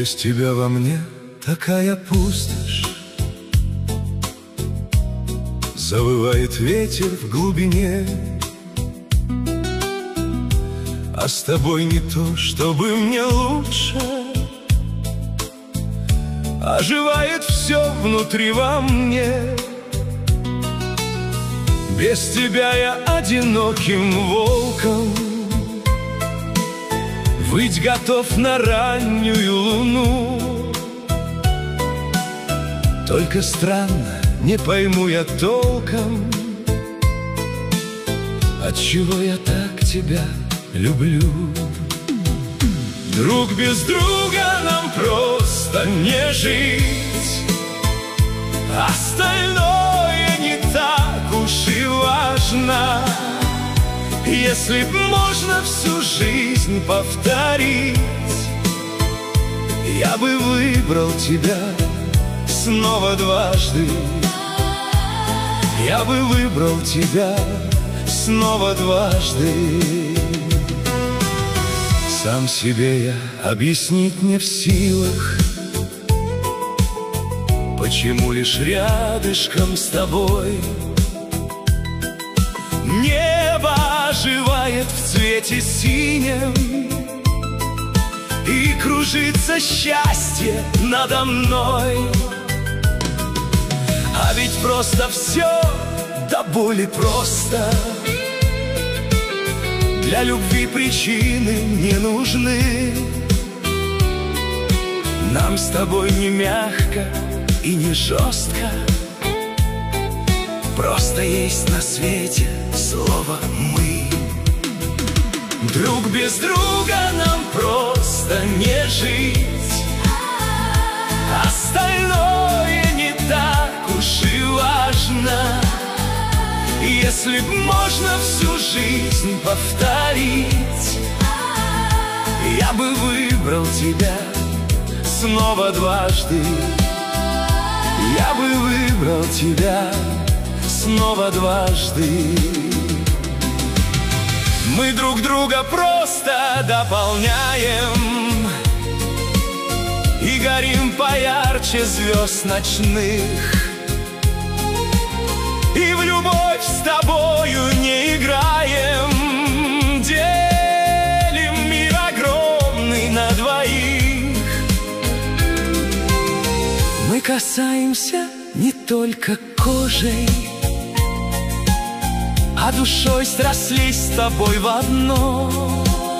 Без тебя во мне такая пустошь. Завывает ветер в глубине, а с тобой не то, чтобы мне лучше. Оживает все внутри во мне. Без тебя я одиноким волком, выть готов на раннюю луну. Только странно, не пойму я толком, отчего я так тебя люблю. Друг без друга нам просто не жить, остальное не так уж и важно. Если б можно всю жизнь повторить, я бы выбрал тебя снова дважды. Я бы выбрал тебя снова дважды. Сам себе я объяснить не в силах, почему лишь рядышком с тобой небо оживает в цвете синем, и кружится счастье надо мной. А ведь просто все до боли просто. Для любви причины не нужны. Нам с тобой не мягко и не жестко, просто есть на свете слово «мы». Друг без друга нам просто не жить, остальное не так уж и важно. Если б можно всю жизнь повторить, я бы выбрал тебя снова дважды. Я бы выбрал тебя снова дважды. Мы друг друга просто дополняем и горим поярче звезд ночных. И в любовь с тобою не играем, делим мир огромный на двоих. Мы касаемся не только кожей, а душой срослись с тобой в одно.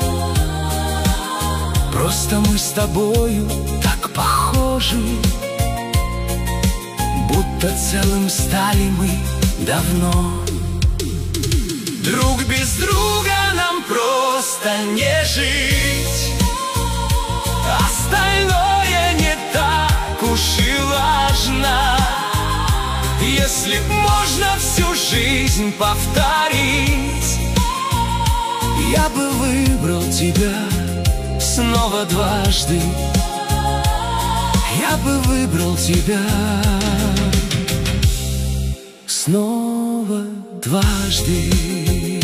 Просто мы с тобою так похожи, будто целым стали мы давно. Друг без друга нам просто не жить, остальное не так уж и важно. Если б можно всю жизнь повторить, я бы выбрал тебя снова дважды. Я бы выбрал тебя снова дважды.